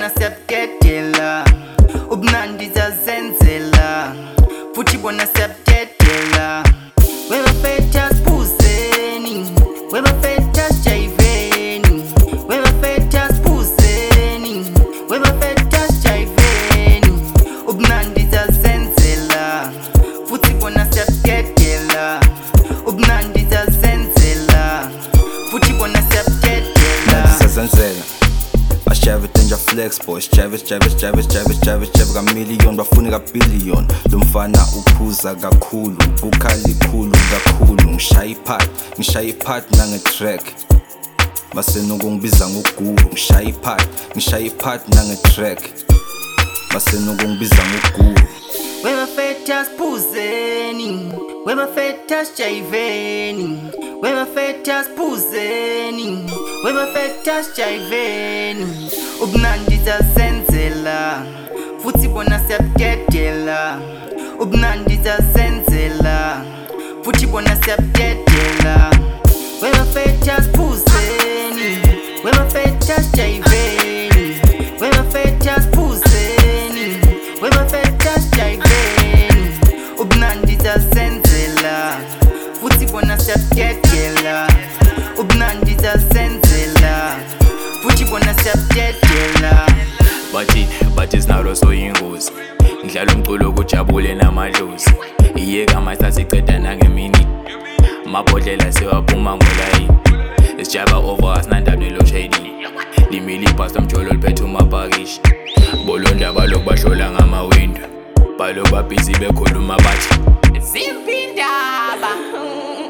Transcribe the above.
bona siyabudedela ubunandi zazenzela futhi bona siyabudedela webafetha sibuzeni webafetha sijayiveni webafetha sibuzeni webafetha sijayiveni ubunandi zazenzela futhi bona siyabudedela ubunandi zazenzela futhi bona siyabudedela siyazenzela Ashave danger flex boys Chave ka-million bafuni ka-billion lo mfana uphuza kakhulu kukhalikhulu kakhulu ngishaya ipart nange-track basenokungibiza ngoguru ngishaya ipart nange-track basenokungibiza ngoguru webafetha sibuzeni webafetha sijayiveni webafetha sibuzeni webafetha sijayiveni ubunandi zazenzela futhi bona siyabudedela ubunandi zazenzela futhi bona siyabudedela webafetha sibuzeni webafetha sijayiveni webafetha sibuzeni webafetha sijayiveni ubunandi zazenzela futhi bona siyabudedela ubunandi zazenzela futhi bona siyabudedela bathi sinalo soyingozi ngidlala umculo kujabule namadlozi iyeka masithatha iceda nangemini amabhodlela sewaphuma ngolayini isijaba over asinandaba nelo shading limile ibhasi lomjolo liphethe umapakishi bolondaba lokhu bahlola ngamawindo balo babhizi bekhuluma bathi Zimpindaba